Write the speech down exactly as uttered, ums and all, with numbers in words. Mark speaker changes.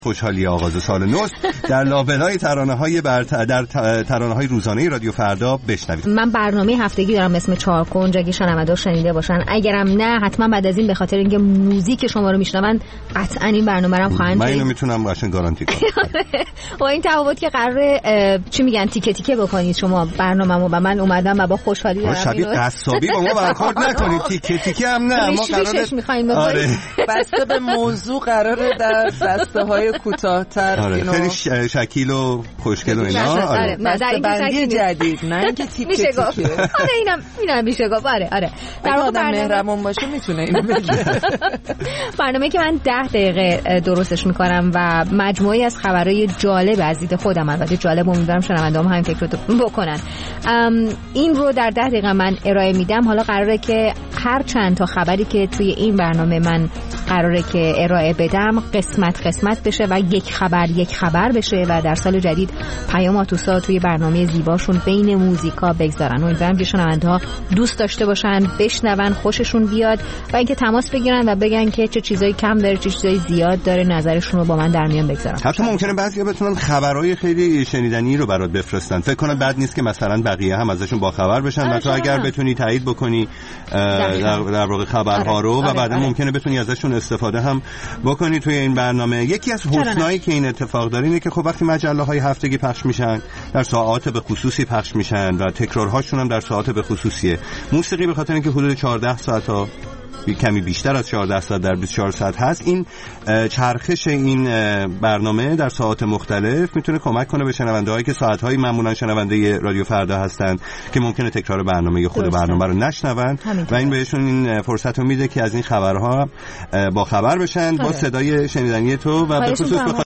Speaker 1: خوشحالی آغاز سال نو در لابلای ترانه‌های بر در ترانه‌های روزانه رادیو فردا بشنوید.
Speaker 2: من برنامه هفتگی دارم اسم چهار کنج، اگه شنونده شنیده باشن، اگرم نه حتما بعد از این به خاطر اینکه موزیک شما رو میشنون قطعا این برنامه رو خواهند.
Speaker 1: من اینو میتونم قشنگ گارانتی کنم.
Speaker 2: با این تفاوت که قراره چی میگن تیکه تیکه بکنید شما برنامه‌مو و من اومدم و با خوشحالی دارم
Speaker 1: شبیه قصابی با ما برخورد نکنید. تیکه تیکه هم نه، ما قراره
Speaker 2: آره
Speaker 3: بسته به موضوع قراره در دسته‌های کوتاه‌تر
Speaker 1: آره. خیلی ش... شکیل و خوشگل و اینا.
Speaker 2: آره, آره. نه در این
Speaker 3: بندی جدید، نه اینکه تیکه تیکه.
Speaker 2: آره اینم اینم میشه گفت. آره آره
Speaker 3: در واقع مهربون باشه میتونه اینو بگه.
Speaker 2: برنامه که من ده دقیقه درستش میکنم و مجموعی از خبرهای جالب از دید خودم، البته جالب، امیدوارم شنونده‌ها هم فکر رو بکنن. این رو در ده دقیقه من ارائه میدم. حالا قراره که هر چند تا خبری که توی این برنامه من قراره که ارائه بدم قسمت قسمت بشه و یک خبر یک خبر بشه و در سال جدید پیام آتوسا توی برنامه زیباشون بین موزیکا بگذارن. امیدوارم که شنونده‌ها دوست داشته باشن، بشنون، خوششون بیاد و اینکه تماس بگیرن و بگن که چه چیزایی کم داره، چه چیزایی زیاد داره، نظرشون رو با من در میان بگذارن.
Speaker 1: حتی ممکنه بعضیا بتونن خبرهای خیلی شنیدنی رو برات بفرستن. فکر کنم بد نیست که مثلا بقیه هم ازشون با خبر بشن و تو اگر بتونی تایید بکنی در واقع خبرها رو و بعدا ممکنه بتونی ازشون استفاده هم بکنی توی این برنامه. یکی از حسنایی که این اتفاق داره اینه که خب وقتی مجله‌های هفتگی پخش میشن در ساعات به خصوصی پخش میشن و تکرارهاشون هم در ساعات به خصوصیه. موسیقی به خاطر اینکه حدود چهارده ساعت تا کمی بیشتر از چهارده ساعت در بیست و چهار ساعت هست، این چرخش این برنامه در ساعات مختلف میتونه کمک کنه به شنونده‌هایی که ساعت‌های معمولا شنونده رادیو فردا هستن که ممکنه تکرار برنامه خود درسته. برنامه رو نشنون و این بهشون این فرصت رو میده که از این خبرها با خبر بشن با صدای شنیدنی تو و به خصوص